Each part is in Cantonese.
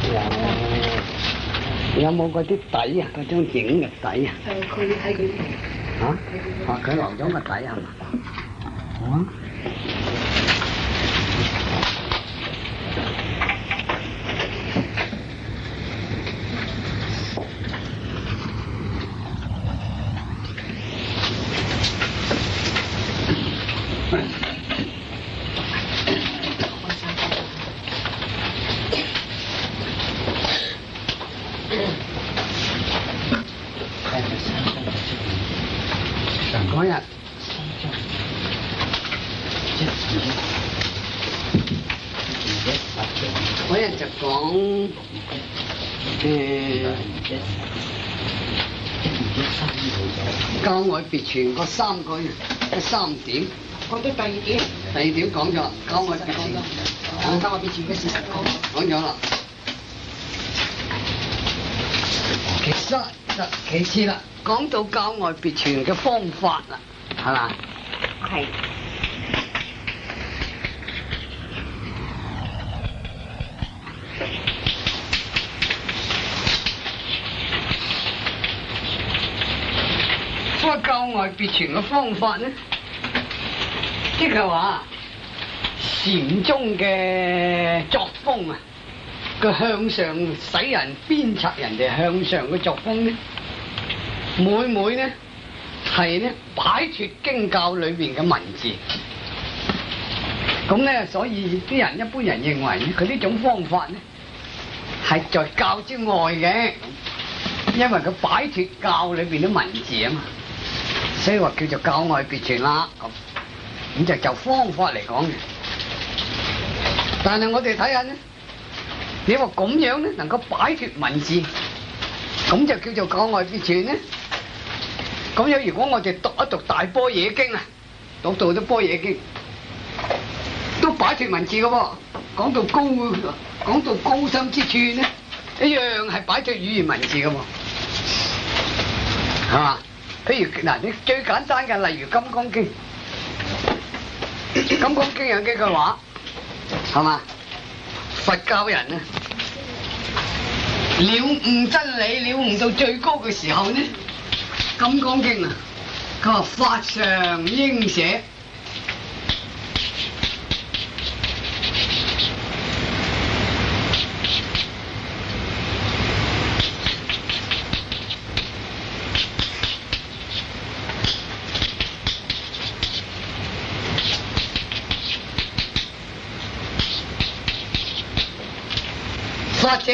有冇嗰啲底啊？嗰張影嘅底啊？ 佢睇佢嚇？佢留咗個底係嘛？啊？嗰日就講郊外別傳嗰三個三點。 講到第二點。 第二點講咗，郊外別傳。 郊外別傳嘅事實講咗啦。其次啦，講到郊外別傳嘅方法啦，係嘛？ 係。 嗰個郊外別傳嘅方法咧，即係話禪宗嘅作風啊，個向上使人鞭策人哋向上嘅作風咧，每咧係咧擺脫經教裏邊嘅文字，咁咧所以啲人一般人認為咧，佢呢種方法咧係在教之外嘅，因為佢擺脫教裏邊啲文字啊嘛。所以話叫做郊外別傳啦，咁就方法嚟講嘅。但係我哋睇下咧，你話咁樣咧能夠擺脫文字，咁就叫做郊外別傳咧。咁樣如果我哋讀一讀大般若經啊，讀到啲般若經，都擺脫文字嘅喎。講到高深之處咧，一樣係擺脫語言文字嘅喎，係嘛？譬如嗱，你最簡單嘅，例如《金剛經》，《金剛經》有幾句話，係嘛？佛教人啊，了悟真理，了悟到最高嘅時候呢，《金剛經》啊，佢話法常應捨。或者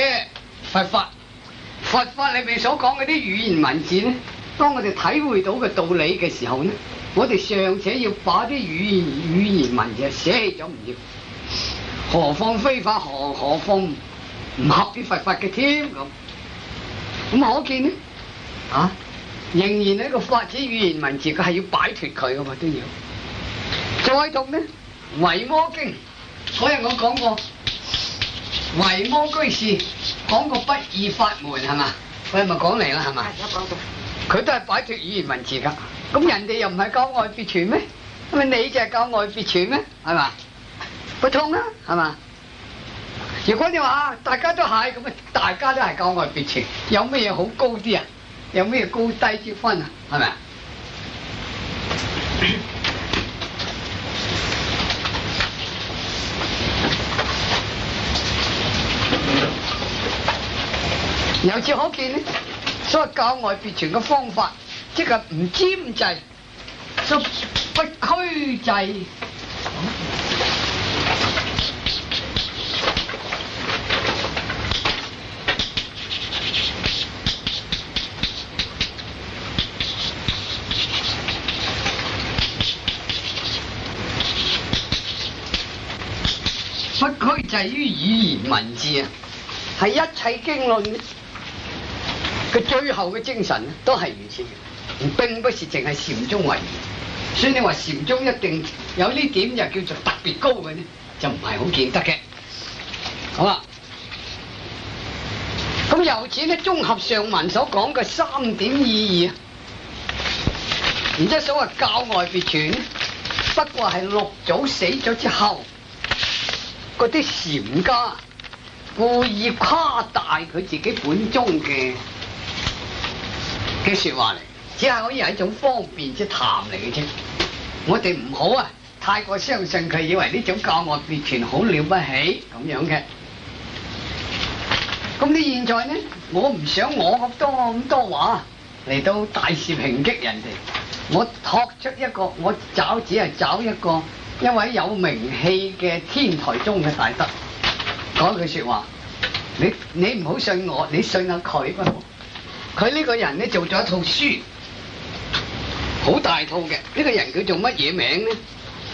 佛法裏邊所講嗰啲語言文字咧，當我哋體會到嘅道理嘅時候咧，我哋尚且要把啲語言文字捨棄咗唔要，何況非法，何況唔合啲佛法嘅添咁可見呢，仍然呢個發展語言文字，佢係要擺脫佢噶嘛都要。再讀呢《維摩經》，嗰日我講過。維摩居士講個不二法門係嘛？佢係咪講嚟啦係嘛？佢都係擺脫語言文字㗎。咁人哋又唔係郊外別傳咩？咁你就係郊外別傳咩？係嘛？不通啦係嘛？如果你話大家都係咁啊，大家都係郊外別傳，有乜嘢好高啲啊？有乜嘢高低之分啊？係咪？由此可見呢，所謂郊外別傳嘅方法，即係唔沾滯，所不拘滯。不拘滯於語言文字啊，係一切經論佢最後嘅精神都係如此嘅，並不是淨係禪宗為宜。所以你話禪宗一定有呢點就叫做特別高嘅呢，就唔係好見得嘅。好啦，咁由此呢，綜合上文所講嘅三點意義啊，然之後所謂郊外別傳，不過係六祖死咗之後，嗰啲禪家故意誇大佢自己本宗嘅説話嚟，只係可以係一種方便之談嚟嘅啫。我哋唔好啊，太過相信佢，以為呢種教外別傳好了不起咁樣嘅。咁你現在呢？我唔想我咁多話嚟到大肆抨擊人哋，我託出一個，我只係找一位有名氣嘅天台宗嘅大德講句説話，你唔好信我，你信下佢不好。佢呢個人呢，做咗一套書，好大套嘅。呢個人叫做乜嘢名呢？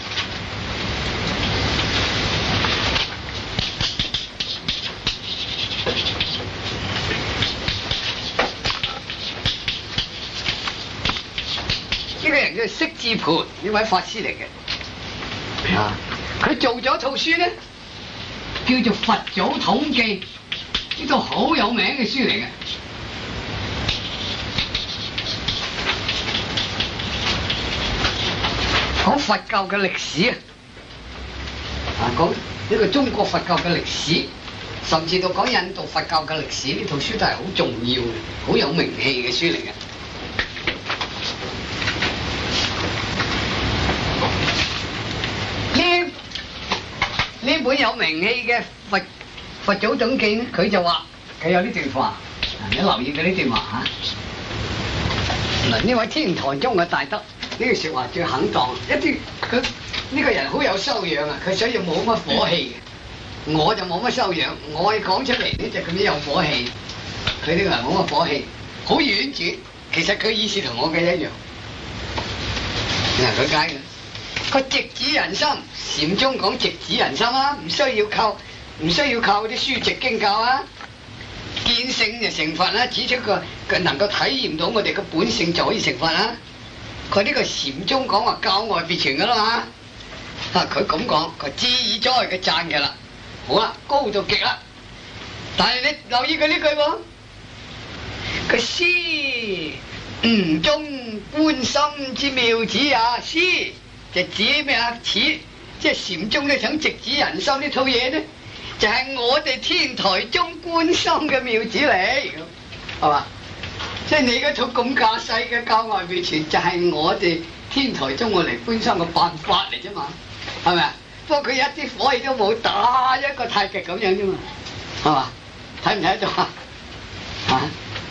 呢個人叫釋智盤，呢位法師嚟嘅。啊，佢做咗套書咧，叫做《佛祖統記》，呢套好有名嘅書嚟嘅。講佛教嘅歷史啊，講呢個中國佛教嘅歷史，甚至到講印度佛教嘅歷史，呢套書都係好重要嘅，好有名氣嘅書嚟嘅。呢本有名氣嘅佛祖統記咧，佢就話佢有呢段話，你留意佢呢段話嚇。嗱，呢位天台宗嘅大德，呢句説話最肯當，一啲佢呢個人好有修養啊，佢所以冇乜火氣嘅。我就冇乜修養，我講出嚟呢就咁樣有火氣，佢呢個人冇乜火氣，好婉轉。其實佢意思同我嘅一樣。嗱，佢解嘅。佢直指人心，禪宗講直指人心啊，唔需要靠啲書籍經教啊，見性就成佛啦，指出佢能夠體驗到我哋嘅本性就可以成佛啦。佢呢個禪宗講話教外別傳噶啦嘛，啊佢咁講，佢自在嘅讚嘅啦，好啦，高到極啦。但係你留意佢呢句喎，佢師悟中觀心之妙旨也，師。就指咩啊？似即係禪宗咧，想直指人心呢套嘢咧，就係我哋天台宗觀心嘅妙旨嚟，係嘛？即係你嗰套咁架勢嘅教外別傳，就係我哋天台宗我嚟觀心嘅辦法嚟啫嘛，係咪啊？不過佢一啲火氣都冇，打一個太極咁樣啫嘛，係嘛？睇唔睇得到啊？啊！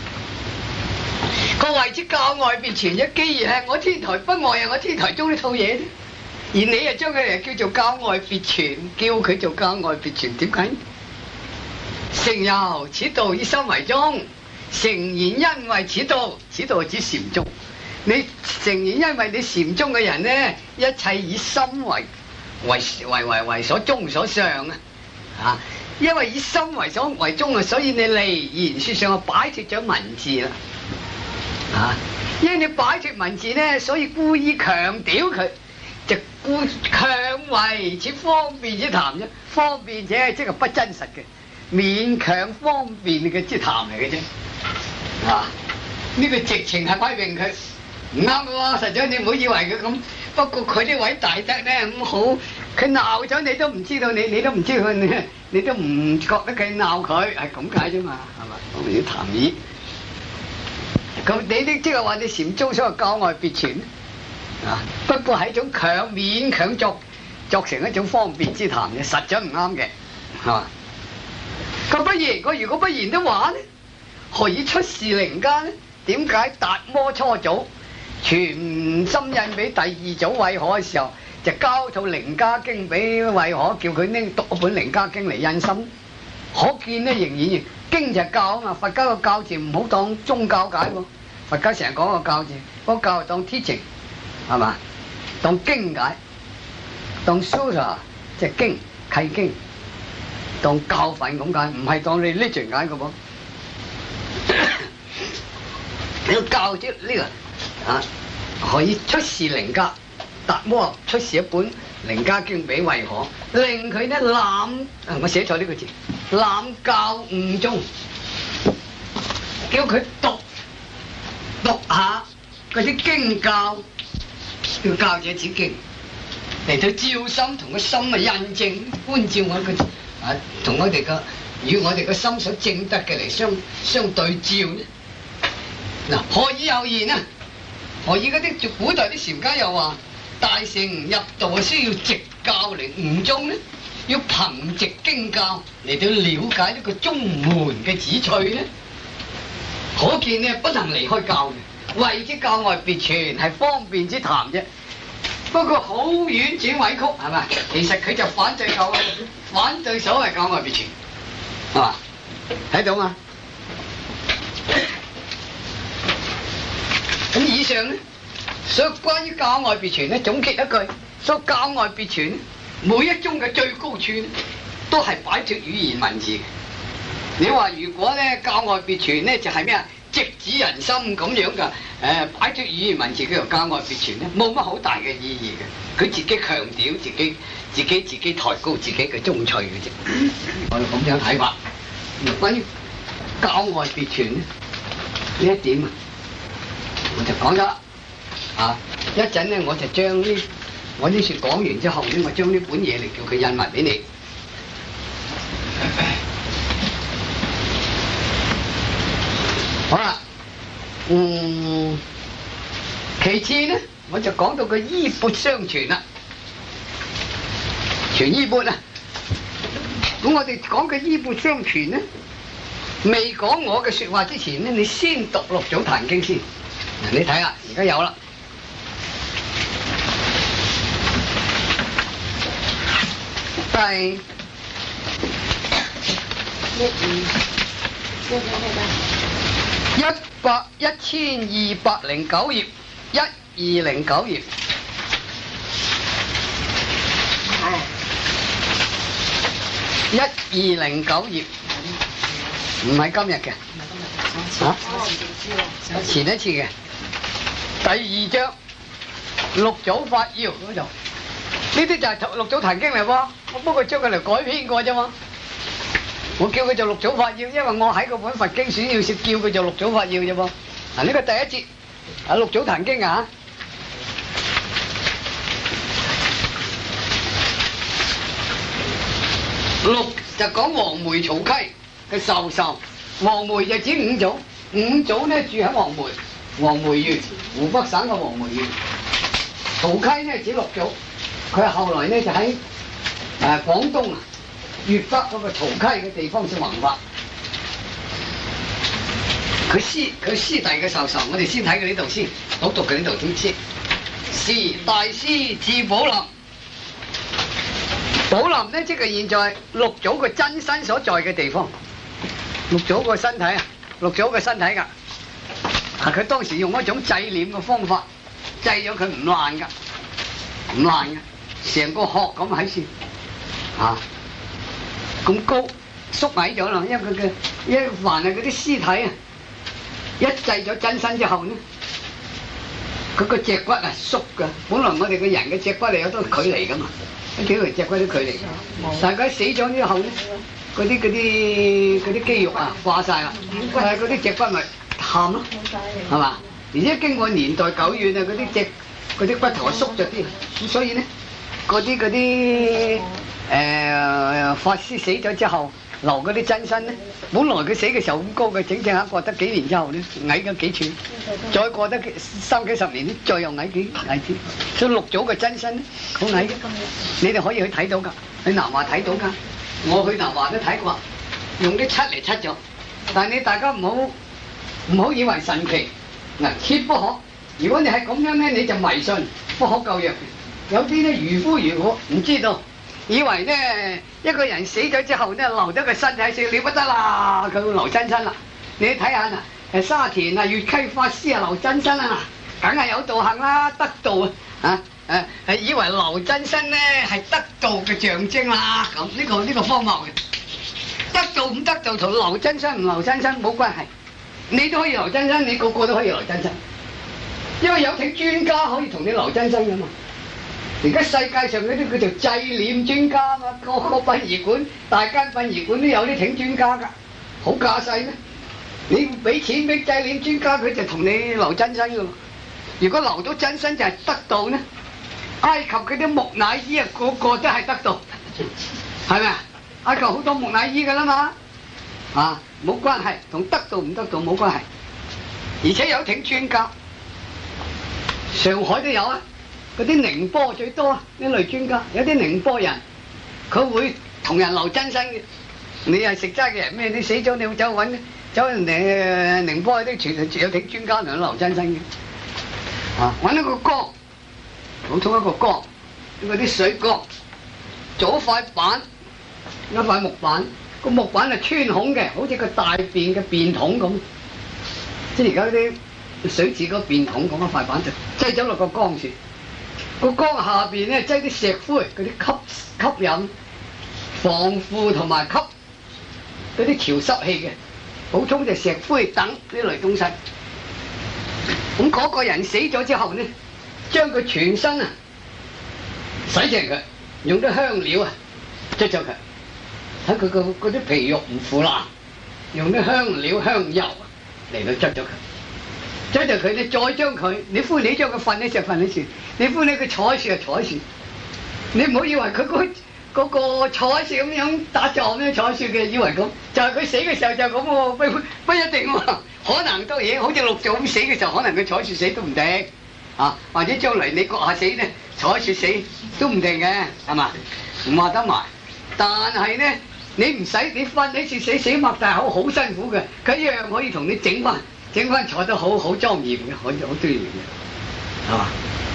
個謂之教外別傳啫，既然係我天台不外，係我天台宗呢套嘢，而你又將佢嚟叫做教外別傳，叫佢做教外別傳，點解？誠由此道以心為宗，誠然因為此道，此道指禪宗。你誠然因為你禪宗嘅人呢，一切以心為所宗所上啊！因為以心為宗啊，所以你離言說上擺脫咗文字啦。啊！因為你擺脫文字咧，所以故意強調佢，就強為此方便之談啫。方便者即係不真實嘅，勉強方便嘅之談嚟嘅啫。啊！呢個直情係批評佢唔啱嘅喎。實在你唔好以為佢咁。不過佢呢位大德咧咁好，佢鬧咗你都唔知道，你都唔知佢，你都唔覺得佢鬧佢，係咁解啫嘛，係嘛？我哋要談議。咁你啲即係話你禪宗所謂教外別傳啊，不過係一種勉強作成一種方便之談嘅，實在唔啱嘅，係嘛？咁不然，如果不然的話呢，何以出示靈家呢？點解達摩初祖傳心印俾第二祖慧可嘅時候，就交套靈家經俾慧可，叫佢拎讀一本靈家經嚟印心？可見呢，仍然經就係教啊嘛，佛家個教字唔好當宗教解喎，佛家成日講個教字，嗰個教係當 teaching 係嘛，當經解，當 sutta 即係經契經，當教訓咁解，唔係當 religion 解嘅噃。呢個教即呢個啊，可以出示靈家，達摩出示一本靈家經俾慧可，令佢呢攬，我寫錯呢個字，攬教悟宗，叫佢讀下嗰啲經教，叫教者指經，嚟到照心同個心啊印證觀照我個啊，同我哋個與我哋個心所證得嘅嚟相對照呢？嗱，何以有言啊？何以嗰啲古代啲禪家又話大乘入道啊，需要直教嚟悟宗呢？要憑直經教嚟到了解呢個宗門嘅旨趣呢？可見呢，不能離開教嘅，謂之教外別傳係方便之談啫。不過好婉轉委曲係咪？其實佢就反對教外，反對所謂教外別傳，係嘛？睇到嘛？咁以上呢，所以關於教外別傳呢，總結一句，所以教外別傳每一宗嘅最高處都係擺脱語言文字嘅。你話如果咧教外別傳咧就係咩啊？直指人心咁樣噶，擺脱語言文字叫做教外別傳咧，冇乜好大嘅意義嘅。佢自己強調自己抬高自己嘅宗趣嘅啫。我哋咁樣睇法。關於教外別傳咧呢一點啊，我就講咗啦。啊，一陣咧我就將我呢説講完之後咧，我將呢本嘢嚟叫佢印埋俾你。好啦，其次呢，我就講到個衣缽相傳啦，傳衣缽啊。咁我哋講嘅衣缽相傳呢，未講我嘅説話之前呢，你先讀六祖壇經先。嗱，你睇下，而家有啦。第1209頁，1209頁。1209頁，唔係今日嘅，嚇？前一次嘅。第二章六祖法要嗰度，呢啲就係六祖壇經嚟喎，我不過將佢嚟改編過啫嘛。我叫佢做六祖法要，因為我喺嗰本佛經選要説叫佢做六祖法要啫噃。嗱，呢個第一節啊，六祖壇經啊，六就講黃梅曹溪嘅授受，黃梅就指五祖，五祖呢住喺黃梅縣，湖北省嘅黃梅縣。曹溪呢指六祖，佢後來呢就喺廣東啊粵北嗰個曹溪嘅地方先弘法。佢師弟嘅授受，我哋先睇佢呢度先，讀佢呢度先。是大師至寶林，寶林呢即係現在六祖個真身所在嘅地方。六祖個身體啊，六祖個身體㗎。佢當時用一種祭念嘅方法，祭咗佢唔爛㗎，唔爛㗎，成個殼咁喺先，咁高縮矮咗啦，因為佢嘅一凡係嗰啲屍體啊，一祭咗真身之後呢，佢個脊骨啊縮㗎。本來我哋個人嘅脊骨係有多距離㗎嘛，幾條脊骨都距離，但係佢死咗之後呢，嗰啲肌肉啊化晒啦，嗰啲脊骨咪喊咯，係嘛？而且經過年代久遠啊，嗰啲骨頭啊縮咗啲，咁所以呢，嗰啲法師死咗之後留嗰啲真身呢，本來佢死嘅時候咁高嘅，整下過得幾年之後呢，矮咗幾寸，再過得30幾10年呢，再又矮啲，所以六祖嘅真身呢好矮嘅，你哋可以去睇到㗎，去南華睇到㗎，我去南華都睇過，用啲漆嚟漆咗，但係你大家唔好以為神奇，嗱，切不可。如果你係咁樣呢，你就迷信，不可救藥。有啲呢愚夫愚我唔知道，以為呢一個人死咗之後呢，留咗個身體算了不得啦，佢會留真身啦。你睇下嗱，沙田啊粵溪法師啊留真身啊，梗係有道行啦，得道啊，以為留真身呢係得道嘅象徵啦，咁呢個荒謬嘅，得道唔得道同留真身唔留真身冇關係。你都可以留真身，你個個都可以留真身，因為有請專家可以同你留真身噶嘛。而家世界上嗰啲叫做祭念專家嘛，個殯儀館、大間殯儀館都有啲請專家噶，好架勢咩？你俾錢俾祭念專家，佢就同你留真身噶喎。如果留到真身就係得道呢？埃及嗰啲木乃伊啊，個個都係得道，係咪啊？埃及好多木乃伊噶啦嘛。 啊，冇關係，同得到唔得到冇關係。而且有請專家，上海都有啊，嗰啲寧波最多啊，呢類專家，有啲寧波人，佢會同人留真身嘅。你係食齋嘅人咩？你死咗你會走人哋寧波啲全有請專家同人留真身嘅。啊，揾一個缸，普通一個缸，嗰啲水缸，做一塊板，一塊木板，個木板係穿孔嘅，好似個大便嘅便桶咁。即係而家啲水池嗰個便桶咁一塊板就擠咗落個缸處，個缸下邊咧擠啲石灰，嗰啲吸引、防腐同埋吸嗰啲潮濕氣嘅，補充就石灰等呢類東西。咁嗰個人死咗之後呢，將佢全身啊洗淨佢，用啲香料啊捽咗佢，睇佢嗰啲皮肉唔腐爛，用啲香料香油嚟到捽咗佢，捽咗佢你再將佢，你歡喜將佢瞓喺樹瞓喺樹，你歡喜佢坐喺樹就坐喺樹，你唔好以為佢嗰個坐喺樹咁樣打坐咁樣坐喺樹嘅，以為咁就係佢死嘅時候就咁喎，不一定喎，可能多嘢，好似陸續咁死嘅時候，可能佢坐喺樹死都唔定，啊，或者將來你閣下死咧，坐喺樹死都唔定嘅，係嘛？唔話得埋，但係咧你唔使你瞓喺樹死擘大口好辛苦嘅，佢一樣可以同你整翻坐得好莊嚴嘅，好端嚴嘅，係嘛？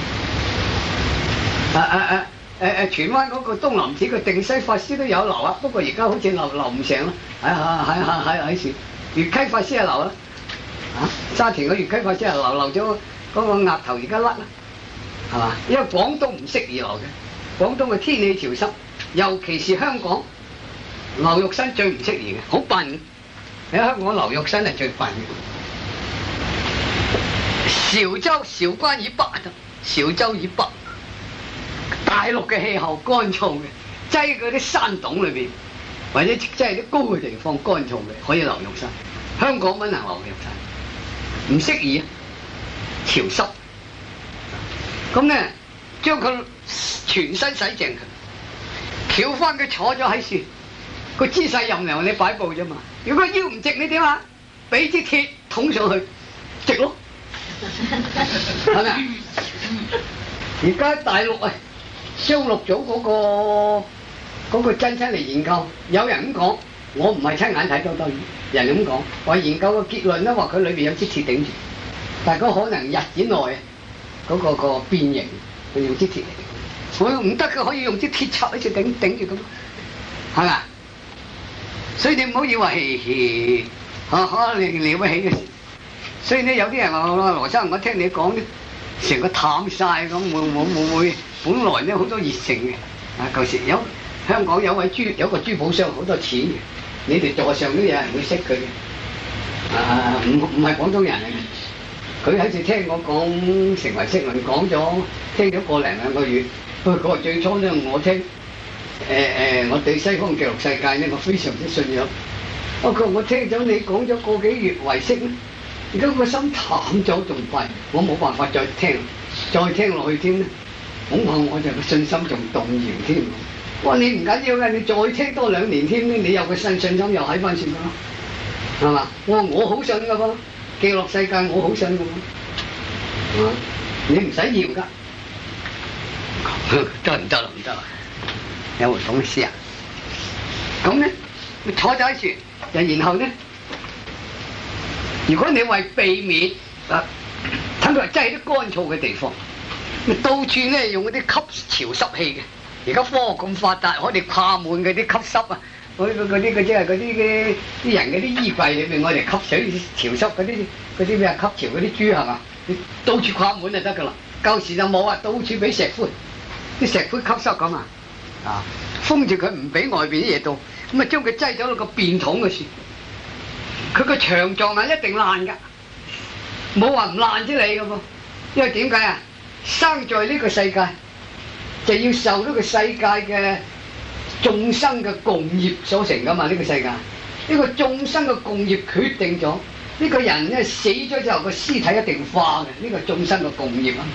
荃灣嗰個東林寺個定西法師都有留啊，不過而家好似留唔成啦。喺樹粵溪法師係留啦，沙田嘅粵溪法師係留咗嗰個額頭，而家甩啦，係嘛？因為廣東唔適宜留嘅，廣東嘅天氣潮濕，尤其是香港留肉身最唔適宜嘅，好笨嘅。喺香港留肉身係最笨嘅。韶關以北韶州以北。大陸嘅氣候乾燥嘅，擠嗰啲山洞裏邊，或者即係啲高嘅地方乾燥嘅，可以留肉身。香港不能留肉身，唔適宜啊，潮濕。咁咧，將佢全身洗淨佢，翹翻佢坐咗喺樹，個姿勢任由你擺佈啫嘛。如果腰唔直，你點啊？俾支鐵捅上去，直咯，係咪啊？而家大陸啊！張六祖嗰個真身嚟研究，有人咁講，我唔係親眼睇到，當然人咁講，話研究個結論咧，話佢裏邊有支鐵頂住，但係佢可能日子內嗰個變形，佢用支鐵嚟，我唔得嘅，可以用支鐵插喺度頂住咁，係咪？所以你唔好以為你了不起嘅事，所以呢，有啲人話羅生，我聽你講咧，成個淡晒咁，會。本來咧好多熱誠嘅，舊時香港有個珠寶商好多錢嘅，你哋座上都有人會識佢嘅，唔係廣東人嚟嘅，佢喺度聽我講成為釋論講咗，聽咗個零兩個月，佢話最初咧我聽，我對西方極樂世界咧我非常之信仰，不過我聽咗你講咗個幾月為釋咧，而家個心淡咗仲快，我冇辦法再聽落去添咧。恐怕我就個信心仲動搖添。我話你唔緊要嘅，你再聽多2年添咧，你有個信心又喺翻算啦，係嘛？我話我好信噶噃，極樂世界我好信噶喎，你唔使要噶，得唔得啊？有冇咁嘅事啊？咁咧，你坐咗喺樹，然後咧，如果你為避免等佢擠喺啲乾燥嘅地方。到處咧用嗰啲吸潮濕氣嘅，而家科學咁發達，可以掛滿嗰啲吸濕啊，嗰啲即係嗰啲人嗰啲衣櫃裏邊，我哋吸水潮濕嗰啲咩吸潮嗰啲珠係嘛？你到處掛滿就得㗎啦。舊時就冇啊，到處俾石灰，啲石灰吸濕咁啊，封住佢唔俾外邊啲嘢到，咁啊將佢擠咗落個便桶嘅樹，佢個腸臟係一定爛㗎，冇話唔爛之理㗎噃，因為點解啊？生在呢個世界，就要受呢個世界嘅眾生嘅共業所成噶嘛？呢個世界，呢個眾生嘅共業決定咗呢個人咧死咗之後個屍體一定化嘅，呢個眾生嘅共業啊，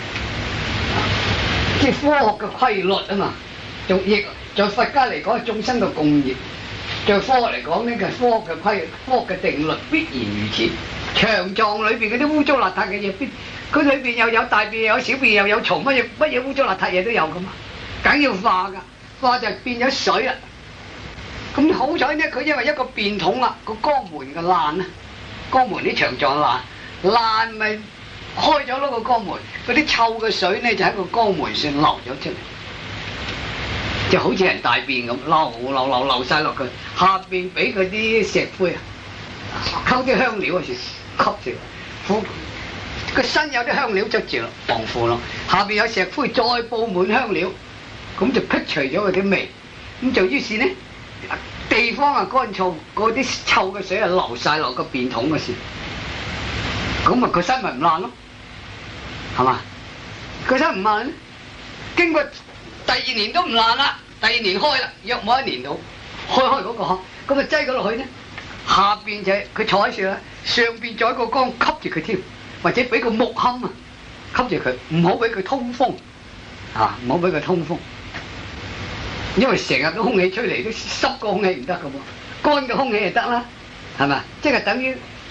即係科學嘅規律啊嘛。仲亦在佛家嚟講，眾生嘅共業， 在科學嚟講呢個科學嘅科學嘅定律必然如此。腸臟裏邊嗰啲污糟邋遢嘅嘢，佢裏邊又有大便又有小便又有蟲，乜嘢污糟邋遢嘢都有噶嘛，梗要化㗎，化就變咗水啦。咁好彩呢，佢因為一個便桶啊，個肛門嘅爛啊，肛門啲腸臟爛咪開咗咯個肛門，嗰啲臭嘅水呢就喺個肛門上流咗出嚟。就好似人大便咁流晒落去，下邊俾嗰啲石灰啊，溝啲香料啊，吸住，個身有啲香料捽住咯，防腐咯，下邊有石灰再佈滿香料，咁就辟除咗佢啲味，咁就於是呢，地方啊乾燥，嗰啲臭嘅水啊流晒落個便桶嘅時，咁啊個身咪唔爛咯，係嘛？個身唔爛，經過第二年都唔爛啦，第二年開啦，約莫1年到，開嗰個殼，咁啊擠咗落去呢，下邊就係佢坐喺樹啦，上邊再一個缸吸住佢添，或者俾個木冚啊吸住佢，唔好俾佢通風，唔好俾佢通風，因為成日個空氣吹嚟都濕個空氣唔得噶喎，乾嘅空氣就得啦，係咪？即係等於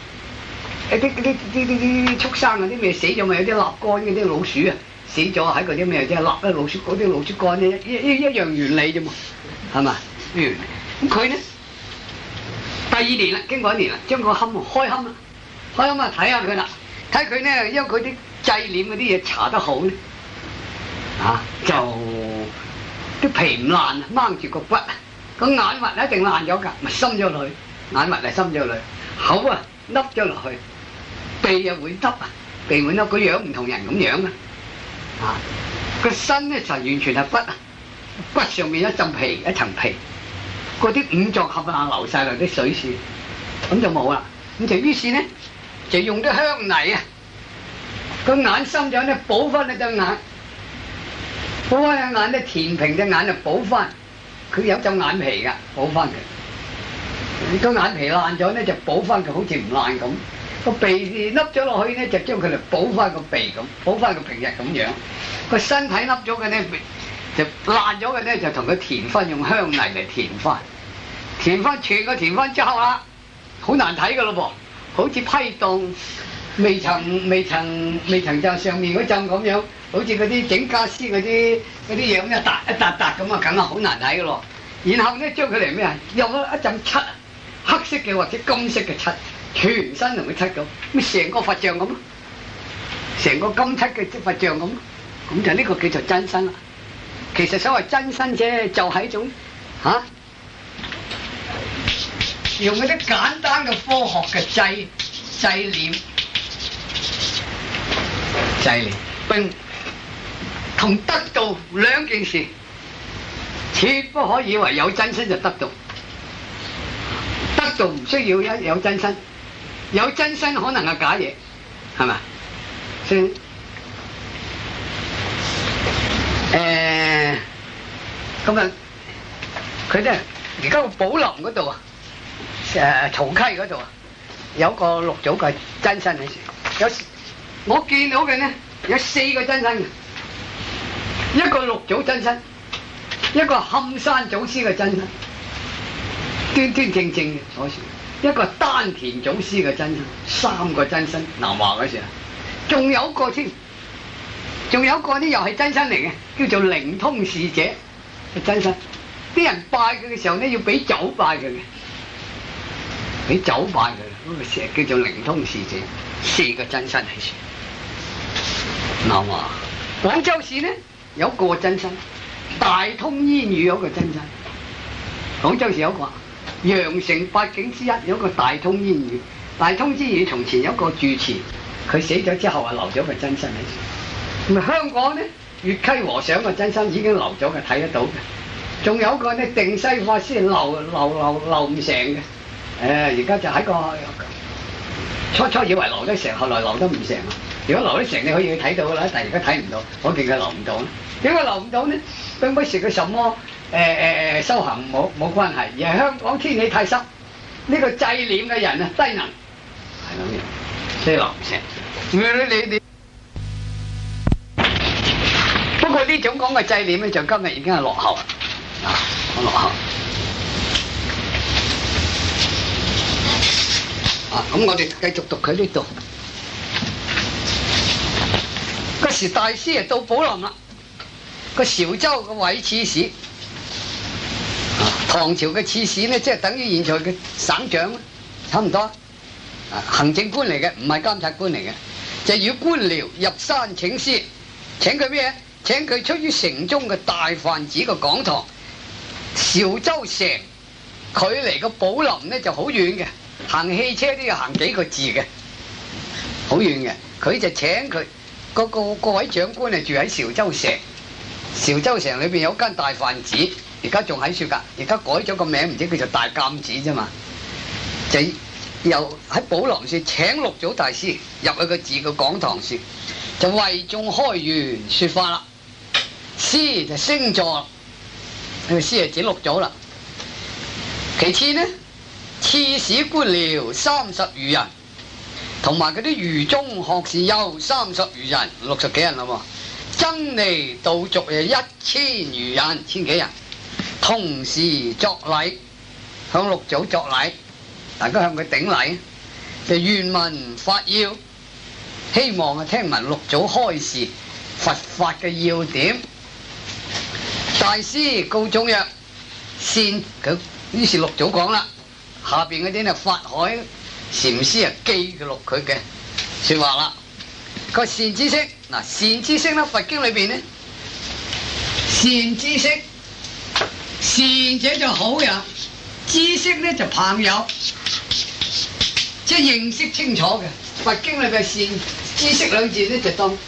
啲畜生嗰啲咩死咗咪有啲臘肝嗰啲老鼠啊？死咗喺嗰啲咩即係臘咧老鼠嗰啲老鼠乾咧一樣原理啫嘛，係嘛？咁佢呢，第二年啦，經過1年啦，將個開龕啦，開龕啊睇下佢啦，睇佢呢，因為佢啲祭殮嗰啲嘢搽得好呢，就啲皮唔爛，掹住個骨，個眼核一定爛咗㗎，咪深咗落去，眼核係深咗落去，口啊凹咗落去，鼻又會凹啊，鼻會凹，個樣唔同人咁樣啊，個身呢就完全係骨啊，骨上面一層皮，嗰啲五臟合埋流晒落啲水樹，咁就冇啦，咁就於是呢，就用啲香泥啊，個眼深咗呢補翻你隻眼，補翻隻眼呢填平隻眼就補翻，佢有隻眼皮㗎，補翻佢，個眼皮爛咗呢就補翻佢好似唔爛咁。個鼻凹咗落去呢，就將佢嚟補翻個鼻咁，補翻個平日咁樣。個身體凹咗嘅呢，就爛咗嘅呢，就同佢填翻，用香泥嚟填翻。填翻全個填翻之後啦，好難睇噶咯噃，好似批盪未曾就上面嗰陣咁樣，好似嗰啲整家私嗰啲嘢咁一笪咁啊，梗係好難睇噶咯。然後呢，將佢嚟咩啊？有一陣漆，黑色嘅或者金色嘅漆。全身同佢漆到，咁成個佛像咁，成個金漆嘅佛像咁，咁就呢個叫做真身啦。其實所謂真身啫，就係一種用嗰啲簡單嘅科學嘅祭念，並同得道兩件事，切不可以為有真身就得道，得道唔需要有真身。有真身可能係假嘢，係咪？所以咁啊，佢咧而家個寶林嗰度啊，曹溪嗰度啊，有個六祖嘅真身喺處。我見到嘅呢，有4個真身嘅，一個六祖真身，一個冚山祖師嘅真身，端端正正嘅坐住。一個丹田祖師嘅真身，3個真身，南華嗰時啊，仲有個添，仲有個呢又係真身嚟嘅，叫做靈通使者嘅真身。啲人拜佢嘅時候呢，要俾酒拜佢嘅，俾酒拜佢，嗰個成日叫做靈通使者，4個真身喺處。南華廣州市呢有個真身，大通煙雨有個真身，廣州市有個。羊城8景之一有一個大通煙雨，大通煙雨從前有一個住持，佢死咗之後啊，留咗個真身喺度。咁香港呢，粵溪和尚個真身已經留咗嘅，睇得到嘅。仲有一個呢，定西法師留唔成嘅，而家就喺個初以為留得成，後來留得唔成。如果留得成，你可以去睇到噶啦，但係而家睇唔到，我見佢留唔到。點解留唔到呢？並不是佢什麼修行冇關係，而係香港天氣太濕，呢個祭念嘅人啊低能，係咁樣，所以留唔成。你不過呢種講嘅祭念咧，就今日已經係落後，好落後。 咁我哋繼續讀佢呢度。嗰時大師到寶林啦，個韶州嘅韋刺史，唐朝嘅刺史呢，即係等於現在嘅省長，差唔多。行政官嚟嘅，唔係監察官嚟嘅，就與官僚入山請師，請佢咩？請佢出於城中嘅大梵寺嘅講堂。韶州城距離個寶林呢就好遠嘅，行汽車都要行幾個字嘅，好遠嘅。佢就請佢各位長官啊住喺韶州城。韶州城裏邊有間大梵寺，而家仲喺處㗎，而家改咗個名，唔知叫做大鑑寺啫嘛。就又喺寶林處請六祖大師入去個寺嘅講堂處，就為眾開圓說法啦。師就升座，呢個師係指六祖啦。其次呢，刺史官僚30餘人，同埋嗰啲儒中學士又30餘人，60幾人啦喎。僧尼道俗1000餘人，1000幾人，同時作禮，向六祖作禮，大家向佢頂禮，就願聞法要，希望聽聞六祖開示佛法嘅要點。大師告眾曰：善佢，於是六祖講啦，下邊嗰啲呢法海禪師記錄佢嘅說話啦。個善知識，嗱，善知識咧，佛經裏邊呢，善知識，善者就好人，知識呢就朋友，即係認識清楚嘅。佛經裏嘅善知識兩字呢，就當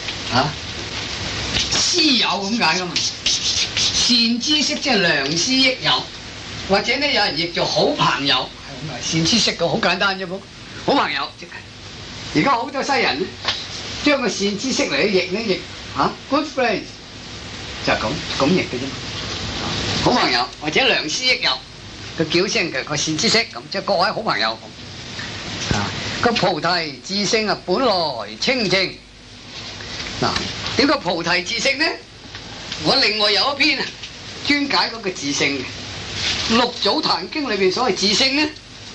師友咁解噶嘛。善知識即係良師益友，或者呢有人譯做好朋友，係咁啊。善知識嘅好簡單啫噃，好朋友即係。而家好多西人呢，將個善知識嚟譯呢譯good friend 就係咁譯嘅啫嘛。好朋友或者良師益友，佢叫聲嘅個善知識咁，即係各位好朋友咁。個菩提自性啊，本來清淨。嗱，點解菩提自性呢？我另外有一篇啊，專解嗰個自性嘅。六祖壇經裏邊所謂自性呢，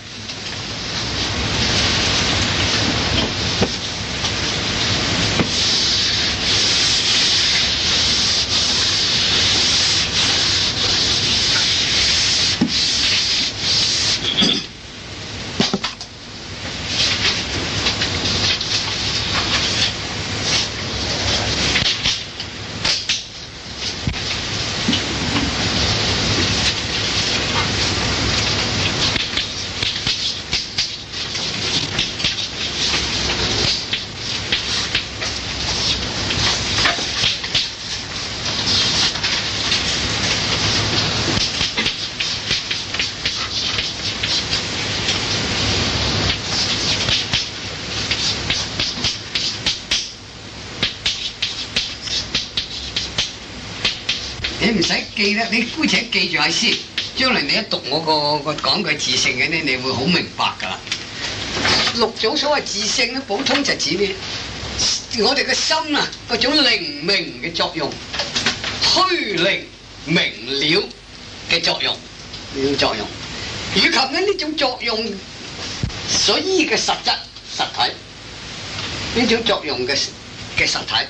你唔使記得，你姑且記住下先。將來你一讀我個講句自性嘅呢，你會好明白㗎啦。六祖所謂自性咧，普通就指咩？我哋嘅心啊，嗰種靈明嘅作用，虛靈明了嘅作用，呢種作用，以及呢種作用所依嘅實質實體，呢種作用嘅實體。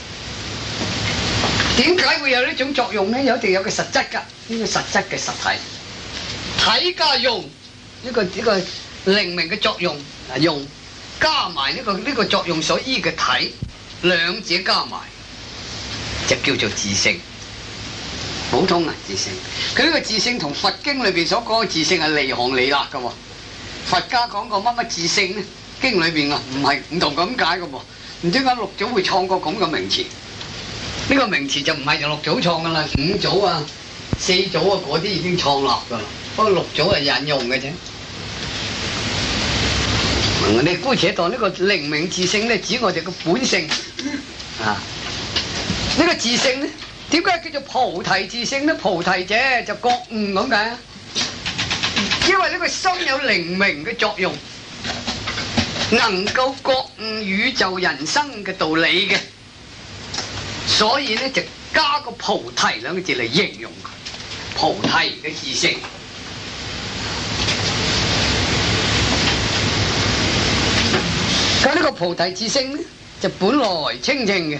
點解會有呢種作用呢？有一定有個實質㗎，呢個實質嘅實體，體加用呢個靈明嘅作用用加埋呢個作用所依嘅體，兩者加埋就叫做自性。普通啊，自性。佢呢個自性同佛經裏邊所講嘅自性係離行離立㗎喎。佛家講過乜乜自性呢？經裏邊啊唔同咁解㗎喎。唔知點解六祖會創個咁嘅名詞？呢個名詞就唔係由六祖創㗎啦，5祖啊、4祖啊嗰啲已經創立㗎啦。不過六祖係引用嘅啫。我哋姑且當呢個靈明自性咧，指我哋嘅本性啊。呢個自性咧，點解叫做菩提自性咧？菩提者就覺悟咁解啊。因為呢個心有靈明嘅作用，能夠覺悟宇宙人生嘅道理嘅。所以咧就加個菩提兩個字嚟形容佢，菩提嘅自性。 菩提之星咧，就本來清淨嘅，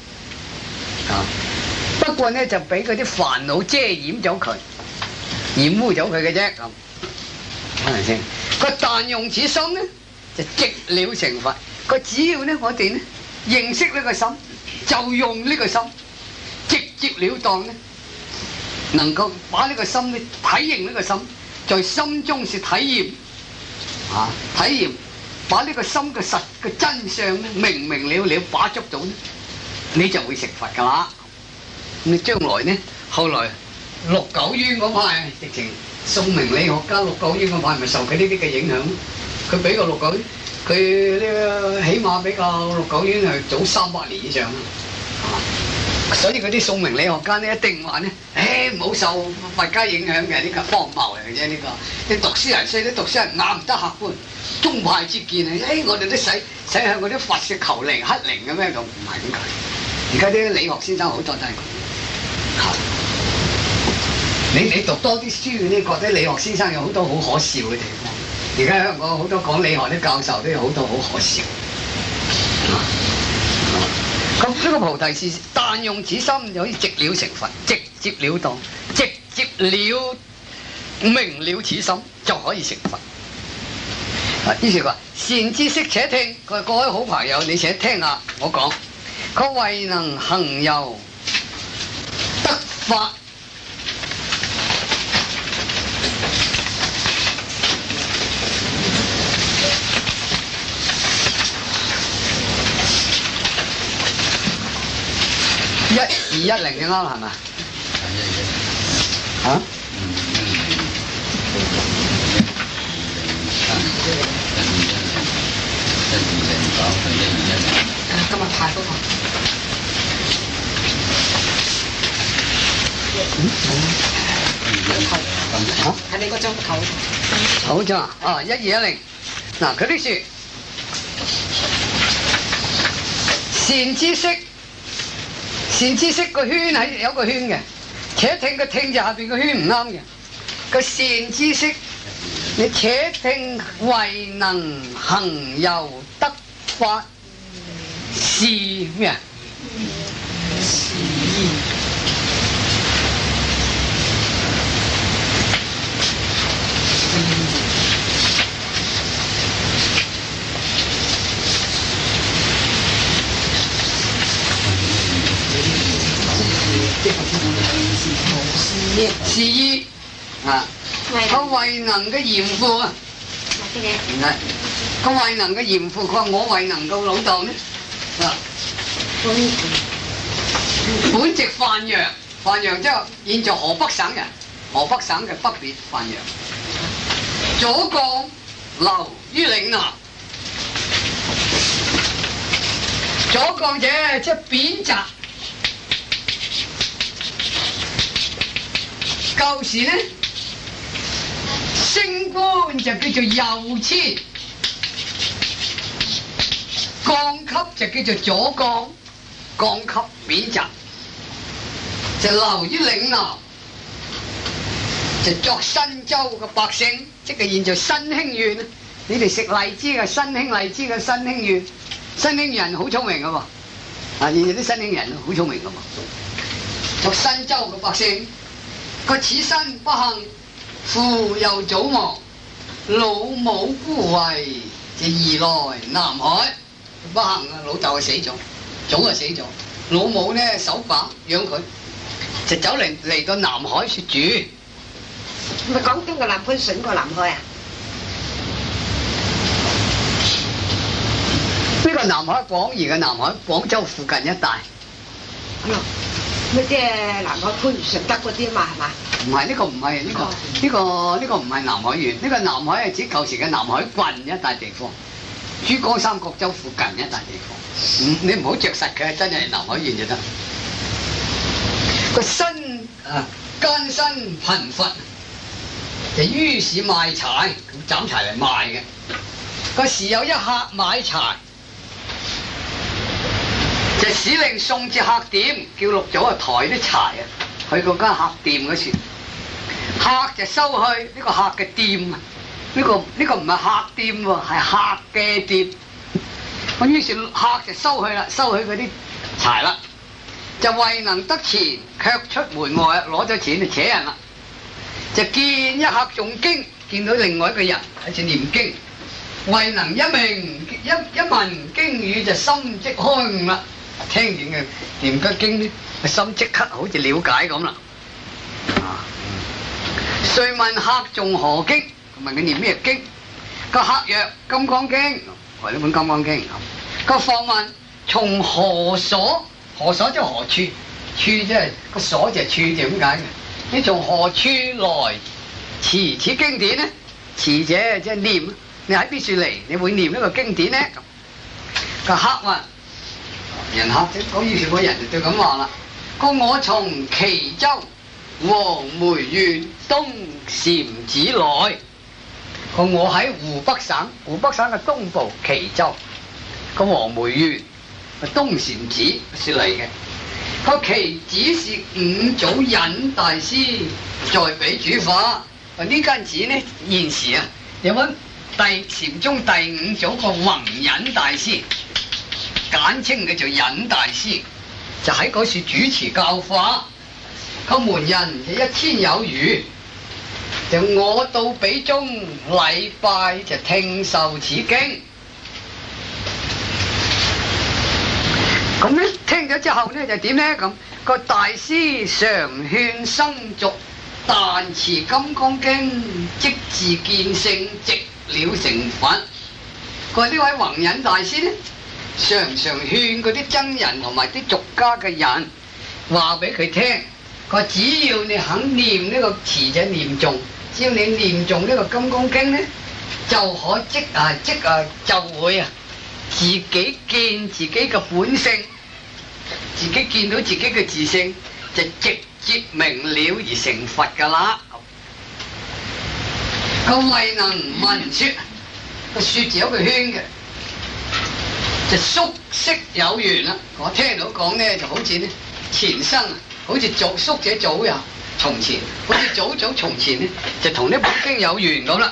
不過咧就俾嗰啲煩惱遮掩咗佢，染污咗佢嘅啫咁，係咪先？佢但用此心咧，就直了成佛。佢只要咧我哋咧認識呢個心，就用呢個心，直接了當咧，能夠把呢個心咧體認呢個心，在心中是體驗，體驗。把呢個心嘅實嘅真相咧明明了了把捉到咧，你就會成佛㗎啦。咁你將來呢，後來六九淵嗰派，直情宋明理學家六九淵嗰派咪受佢呢啲嘅影響。佢比個六九，佢呢個起碼比較六九淵係早300年以上啦。所以嗰啲宋明理學家呢，一定話呢，唔好受佛家影響嘅，呢個荒謬嚟嘅啫。呢個你讀書人，所以啲讀書人硬唔得客觀。宗派之見啊！我哋都使向嗰啲佛說求靈乞靈嘅咩咁，唔係點解？而家啲理學先生好多都係咁。你讀多啲書，你覺得理學先生有好多好可笑嘅地方。而家香港好多講理學啲教授都有好多好可笑。咁呢個菩提是但用此心就可以直了成佛，直接了當，直接了明了此心就可以成佛。於是佢話：善知識且聽，佢話各位好朋友，你且聽下我講。佢慧能行由得法，1210就啱啦，係咪？嚇？ 今日派嗰個。係你嗰張頭。 好咗啊！1210，嗱佢啲説善知識，善知識個圈係有個圈嘅，且聽個聽就下邊個圈唔啱嘅，個善知識。你且聽慧能行由得法是咩啊？是意啊！個慧能嘅嚴父啊，唔係個慧能嘅嚴父，佢話我慧能個老豆呢，本籍范陽，范陽即係現在河北省人，河北省嘅北邊范陽。左降留於嶺南，左降者即係貶謫。舊時呢，升官就叫做右遷，降級就叫做左降，降級貶謫，就留於嶺南，就作新州嘅百姓，即係現在新興縣。你哋食荔枝嘅新興荔枝嘅新興縣，新興人好聰明㗎喎，現在啲新興人好聰明㗎喎，作新州嘅百姓。佢此身不幸，父又早亡，老母孤遺，就移來南海。不幸啊，老豆就死咗，早就死咗。老母呢守寡養佢，就走嚟到南海住。 咪廣東嘅南番順過南海啊？ 呢個南海廣義嘅南海，廣州附近一帶。 咩即係南海番順德嗰啲嘛係嘛？ 唔係，呢個唔係呢個唔係南海縣，呢個南海係指舊時嘅南海郡一帶地方，珠江三角洲附近一帶地方。你唔好着實佢，真係南海縣就得。個身艱辛貧乏，就於是賣柴，斬柴嚟賣嘅。個時有一客買柴，就使令送至客店，叫六祖啊抬啲柴啊去嗰間客店嗰處，客就收去呢個客嘅店啊，呢個唔係客店喎，係客嘅店。 咁於是客就收去啦，收去嗰啲柴啦，就未能得錢，卻出門外攞咗錢就扯人啦。就見一客誦經，見到另外一個人喺度念經，未能一聞經語就心即開悟啦。聽完嘅念嘅經呢，個心即刻好似了解咁啦。遂問客誦何經？問佢念咩經？個客曰《金剛經》，為呢本《金剛經》。個復問從何所？何所即係何處？處即係個所就係處就咁解嘅。你從何處來持此經典呢？持者即係念，你喺邊處嚟？你會念呢個經典呢？個客話：人客即係於是個人就咁話啦。個我從岐州黃梅縣東禪寺來。個我喺湖北省，湖北省嘅東部岐州個黃梅縣東禪寺說嚟嘅。個岐寺是五祖忍大師在彼主化。呢間寺呢，現時啊有位禪宗第五祖個弘忍大師，簡稱佢做忍大師，就喺嗰處主持教化。個門人就1000有餘。就我到彼中禮拜就聽受此經，咁咧聽咗之後咧就點咧？咁個大師常勸僧俗，但持金剛經，即自見性，直了成佛。佢呢位弘忍大師咧，常常勸嗰啲僧人同埋啲俗家嘅人，話俾佢聽，佢話只要你肯念呢個持者念誦。只要你念誦呢個《金剛經》咧，就可就會自己見自己嘅本性，自己見到自己嘅自性，就直接明了而成佛㗎啦。佢未能聞說，個說字有個圈嘅，就宿昔有緣啦。我聽到講咧，就好似咧前生啊，好似宿者早呀。從前好似早從前呢，就同呢本經有緣咁啦。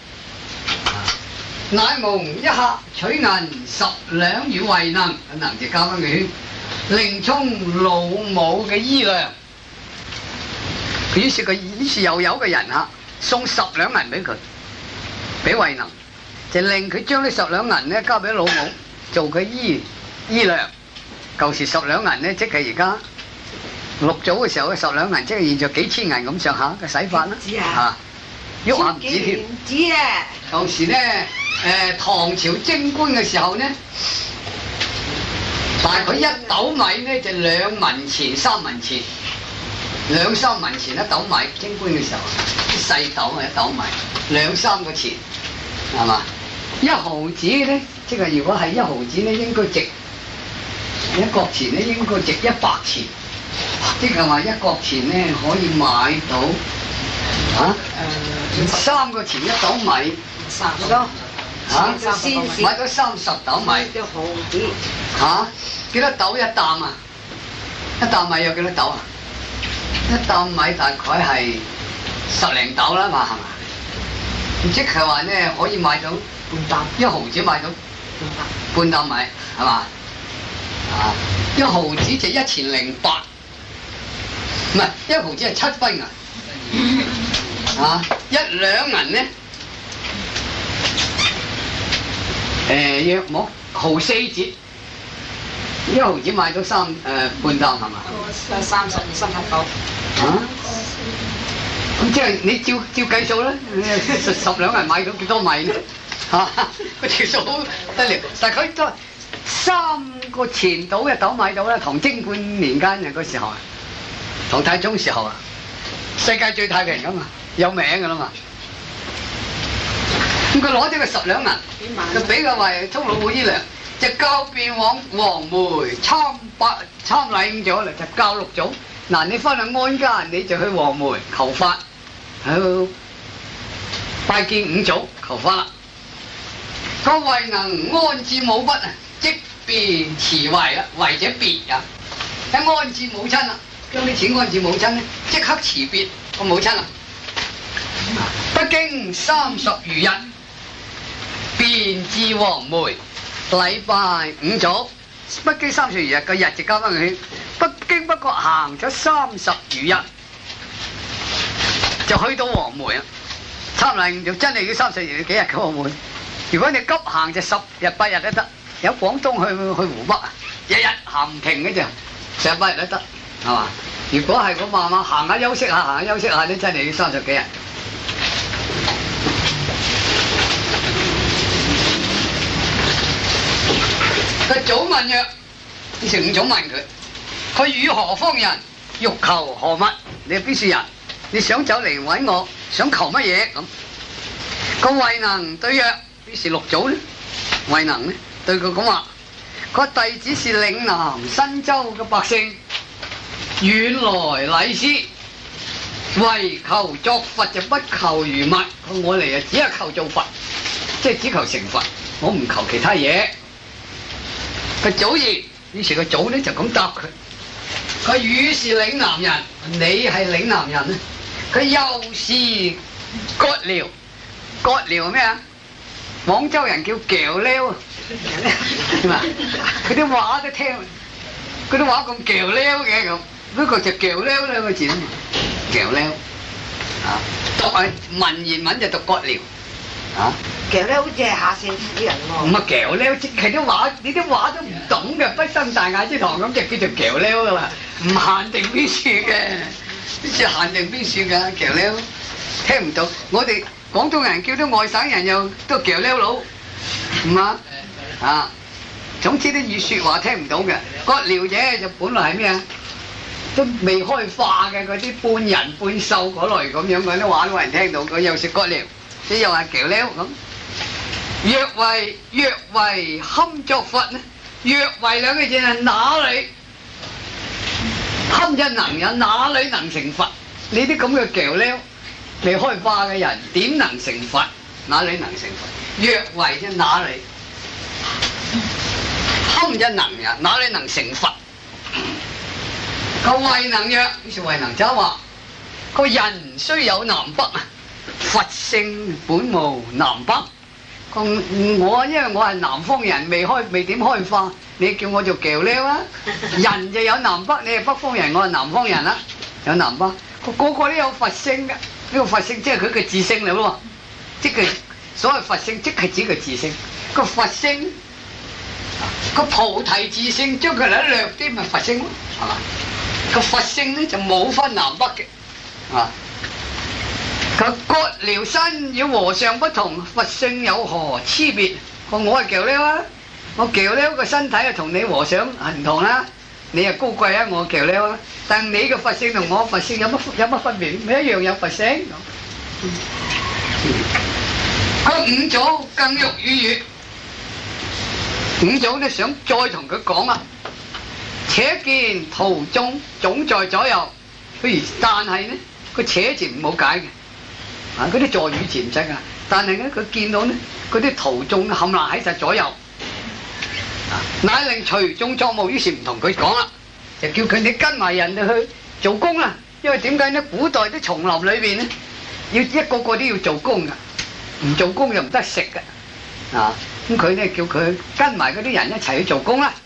乃蒙一客取銀10兩與慧能，能就加翻個圈，另充老母嘅衣糧。於是又有個人客送10兩銀俾佢，俾慧能，就令佢將呢10兩銀呢交俾老母做佢衣糧。舊時10兩銀呢，即係而家。六祖嘅時候嘅10兩銀，即係現在幾千銀咁上下嘅使法啦。嚇，喐下唔止添。唔止啊！舊時咧，唐朝貞觀嘅時候呢，大概1斗米呢就2文錢、3文錢，2、3文錢1斗米。貞觀嘅時候，啲細斗啊1斗米，2、3個錢，係嘛？1毫子咧，即係如果係1毫子咧，應該值1角錢咧，應該值100錢。即係話1角錢咧可以買到3個錢1斗米，30咯買到30斗米。1毫子幾多斗1擔啊？1擔米有幾多斗啊？1擔米大概係10零斗啦嘛，係嘛？即係話咧可以買到半擔，1毫子買到半擔米，係嘛？1毫子就1008。唔係1毫子係7分銀，1兩銀咧，約莫毫4折，1毫子買到半擔係嘛？30斗。咁即係你照計數啦，10兩銀買到幾多米咧？個條數好得了，但係佢都3個錢到1斗米到啦，唐貞觀年間嘅嗰時候啊。唐太宗時候啊，世界最太平噶嘛，有名噶啦嘛。咁佢攞咗個10兩銀，就俾佢為充老母衣糧，就交變往黃梅參禮咗啦，就教六祖。嗱，你翻去安家，你就去黃梅求法，去拜見五祖求法啦。個慧能安置母筆啊，即便辭為啦，為者別啊，一安置母親啦。將啲錢安置母親咧，即刻辭別個母親啦。不經30餘日，便至黃梅， 禮拜五早，北京30餘日個日子交翻佢，北京北角行咗30餘日，就去到黃梅啦。差唔多就真係要30餘幾日嘅黃梅。如果你急行就10日8日都得。有廣東去湖北啊，日日行唔停嘅啫，10日8日都得，係嘛？如果係咁慢慢行下休息下，行下休息下，你真係要30幾日。佢早問曰：於是伍總問佢，佢與何方人？欲求何物？你係邊處人？你想走嚟揾我，想求乜嘢咁？個慧能對曰：於是六祖呢？慧能呢？對佢講話，佢話弟子是嶺南新州嘅百姓，遠來禮師，為求作佛就不求餘物。我嚟啊，只係求做佛，即係只求成佛，我唔求其他嘢。佢祖言，於是個祖呢就咁答佢。佢汝是嶺南人，你係嶺南人啊？佢又是獦獠，獦獠咩啊？廣州人叫橋撩啊，點啊？佢啲話都聽，佢啲話咁橋撩嘅咁，嗰個就橋撩兩個字啊嘛，橋撩啊，讀係文言文就讀獦獠啊。 橋咧好似係下線啲人喎。 唔係橋撩，即係啲話，你啲話都唔懂嘅，畢生大雅之堂咁就叫做橋撩噶啦，唔限定邊處嘅，邊處限定邊處㗎橋撩，聽唔到。我哋廣東人叫啲外省人又都橋撩佬，唔嘛啊？總之啲語説話聽唔到嘅，獦獠啫就本來係咩啊？都未開化嘅嗰啲半人半獸嗰類咁樣嗰啲話都冇人聽到，佢又食獦獠，你又話橋撩咁。若為堪作佛呢？若為兩個字係哪裏？堪一能有，哪裏能成佛？你啲咁嘅橋撩未開化嘅人，點能成佛？哪裏能成佛？若為啫，哪裏？堪一能有，哪裏能成佛？個慧能曰，於是慧能就話：個人雖有南北啊，佛性本無南北。我因為我係南方人，未點開化，你叫我做橋撩啊！人就有南北，你係北方人，我係南方人啦，有南北，個個都有佛性嘅，呢個佛性即係佢嘅自性嚟咯，即係所謂佛性，即係指佢自性。個佛性，個菩提自性，將佢嚟略啲咪佛性咯，係嘛？個佛性咧就冇分南北嘅，啊。佢獦獠身與和尚不同，佛性有何差別？我係橋撩啊，我橋撩個身體啊同你和尚係唔同啦，你係高貴啊，我橋撩啊，但你嘅佛性同我佛性有乜分別？咪一樣有佛性。個五祖更欲語，五祖呢想再同佢講啦，且見途中總在左右，但係呢個且字唔好解嘅。啊！嗰啲助語詞唔使㗎，但係咧佢見到咧嗰啲途眾冚唪唥喺晒左右，乃令隨眾作務，於是唔同佢講啦，就叫佢你跟埋人哋去做工啦。因為點解咧？古代啲叢林裏邊咧，要一個個都要做工㗎，唔做工就唔得食㗎。啊！咁佢咧叫佢跟埋嗰啲人一齊去做工啦。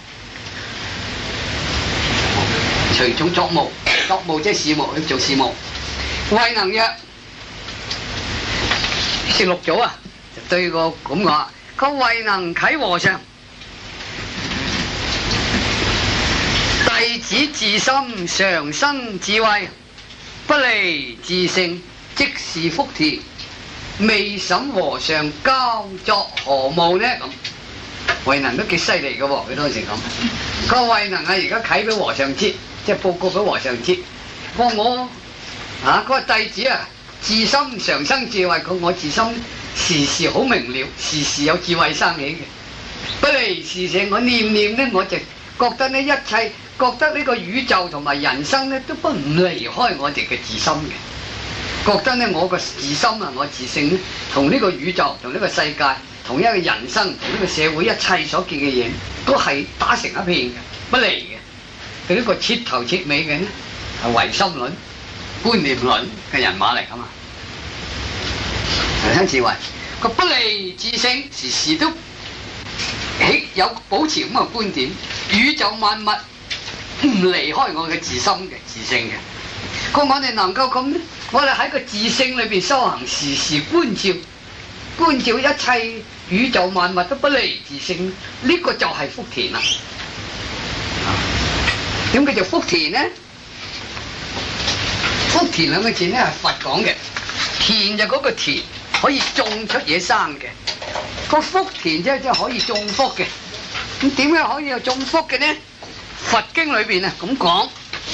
隨眾作務，作務即係事務，去做事務。慧能曰。於是六祖啊，就對個咁話：個慧能啟和尚，弟子自心常生智慧，不離自性，即是福田。未審和尚交作何務呢？咁慧能都幾犀利嘅喎，佢當時咁。個慧能啊，而家啟俾和尚知，即係報告俾和尚知。我啊，個弟子啊。自心常生智慧，我自心時時好明了，時時有智慧生起嘅。不離自性，我念念呢，我就覺得呢一切，覺得呢個宇宙同埋人生呢，都不唔離開我哋嘅自心嘅。覺得呢，我個自心啊，我自性呢，同呢個宇宙、同呢個世界、同一個人生、同呢個社會一切所見嘅嘢，都係打成一片嘅，不離嘅。佢呢個徹頭徹尾嘅呢，係唯心論、觀念論嘅人馬嚟㗎嘛。人生智慧，佢不離自性，時時都有保持咁嘅觀點，宇宙萬物唔離開我嘅自心嘅自性嘅。我哋能夠咁咧，我哋喺個自性裏邊修行，時時觀照一切宇宙萬物都不離自性，呢個就係福田啦。點叫做福田呢？福田兩個字咧係佛講嘅，田就嗰個田可以種出嘢生嘅，個福田即係可以種福嘅。咁點解可以有種福嘅呢？佛經裏邊啊咁講，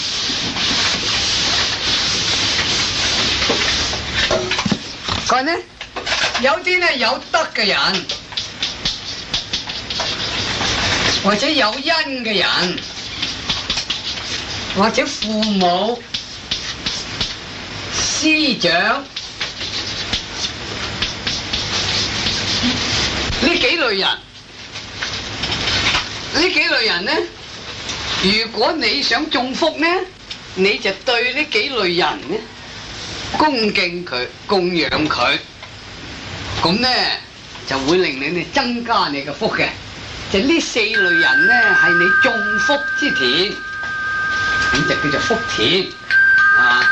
佢呢有啲咧有德嘅人，或者有恩嘅人，或者父母、師長呢幾類人。呢幾類人呢，如果你想種福呢，你就對呢幾類人呢恭敬佢、供養佢，咁呢就會令你哋增加你嘅福嘅。就呢四類人呢，係你種福之田，咁就叫做福田啊！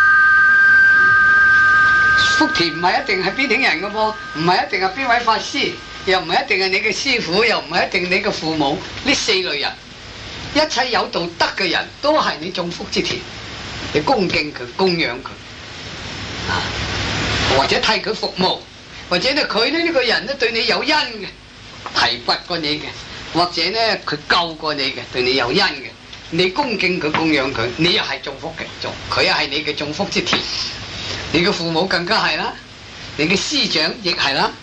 福田唔係一定係邊頂人嘅噃，唔係一定係邊位法師。又唔係一定係你嘅師傅，又唔係一定你嘅父母，呢四類人，一切有道德嘅人都係你種福之田，你恭敬佢、供養佢，啊，或者替佢服務，或者咧佢呢個人咧對你有恩嘅，提拔過你嘅，或者咧佢救過你嘅，對你有恩嘅，你恭敬佢、供養佢，你又係種福嘅，佢又係你嘅種福之田，你嘅父母更加係啦，你嘅師長亦係啦。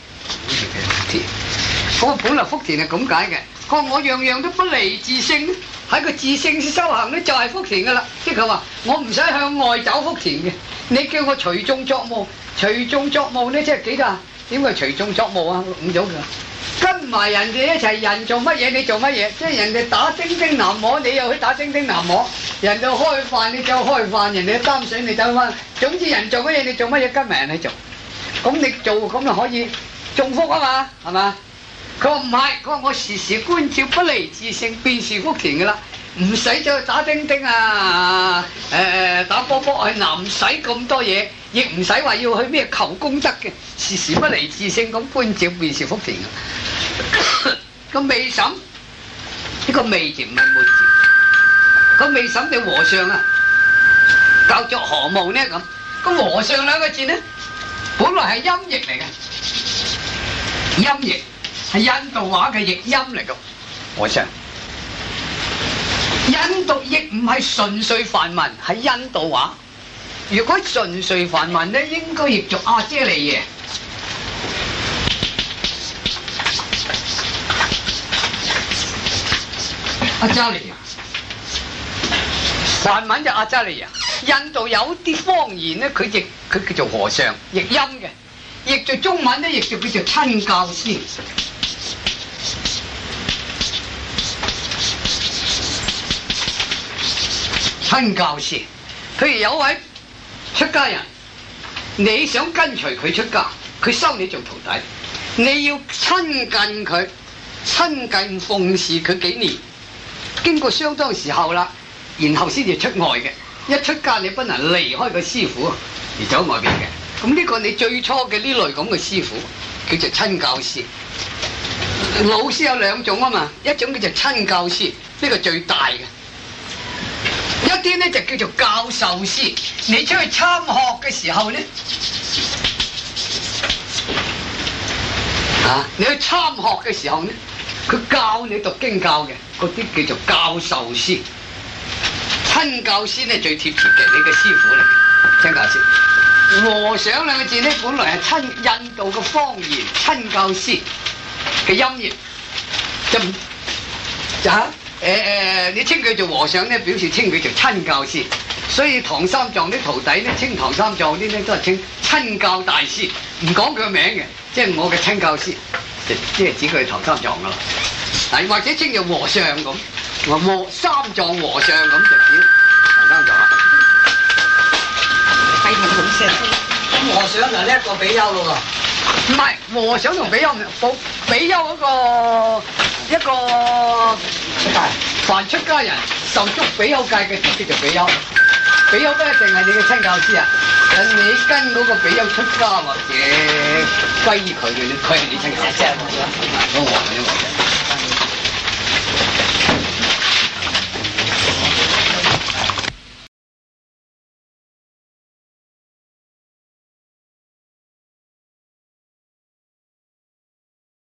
嗰個本來福田係咁解嘅，佢話我樣樣都不離自性，喺個自性修行咧就係福田噶啦。即係佢話我唔使向外找福田嘅，你叫我隨眾作務，隨眾作務咧即係幾多啊？點解隨眾作務啊？五種㗎，跟埋人哋一齊，人做乜嘢你做乜嘢，即係人哋打叮叮南無你又去打叮叮南無，人哋開飯你就開飯，人哋擔水你擔翻，總之人做乜嘢你做乜嘢，跟埋人去做，咁你做咁就可以種福啊嘛，係嘛？佢話唔係，佢話我時時觀照不離自性，便是福田噶啦，唔使再去打叮叮啊，打波波去嗱，唔使咁多嘢，亦唔使話要去咩求功德嘅，時時不離自性咁觀照，便是福田噶。個未審呢個未字唔係沒字，個未審嘅和尚啊，教作何務呢咁？個和尚兩個字呢，本來係音譯嚟嘅。音譯係印度話嘅譯音嚟嘅，和尚。印度譯唔係純粹梵文，係印度話。如果純粹梵文咧，應該譯做阿闍黎耶。阿闍黎耶，梵文就阿闍黎耶。印度有啲方言咧，佢叫做和尚，譯音嘅。譯做中文咧，譯做叫做親教師。親教師，譬如有位出家人，你想跟隨佢出家，佢收你做徒弟，你要親近佢，親近奉侍佢幾年，經過相當時候啦，然後先至出外嘅。一出家你不能離開個師傅而走外邊嘅。咁呢個你最初嘅呢類咁嘅師傅叫做親教師。老師有兩種啊嘛，一種叫做親教師，呢個最大嘅。一啲咧就叫做教授師，你出去參學嘅時候咧，你去參學嘅時候咧，佢教你讀經教嘅，嗰啲叫做教授師。親教師咧最貼切嘅，你嘅師傅嚟嘅，親教師。和尚兩個字咧，本來係親印度嘅方言，親教師嘅音譯，你稱佢做和尚咧，表示稱佢做親教師。所以唐三藏啲徒弟咧，稱唐三藏啲咧都係稱親教大師，唔講佢個名嘅，即係我嘅親教師，即係指佢係唐三藏噶啦。嗱，或者稱做和尚咁，三藏和尚咁就指唐三藏。咁和尚就叻過比丘咯喎。 唔係和尚同比丘比丘嗰個一個凡出家人受足比丘戒嘅就叫做比丘。比丘不一定係你嘅親教師啊，係你跟嗰個比丘出家或者歸依佢嘅，佢係你親教師。我話嘅啫。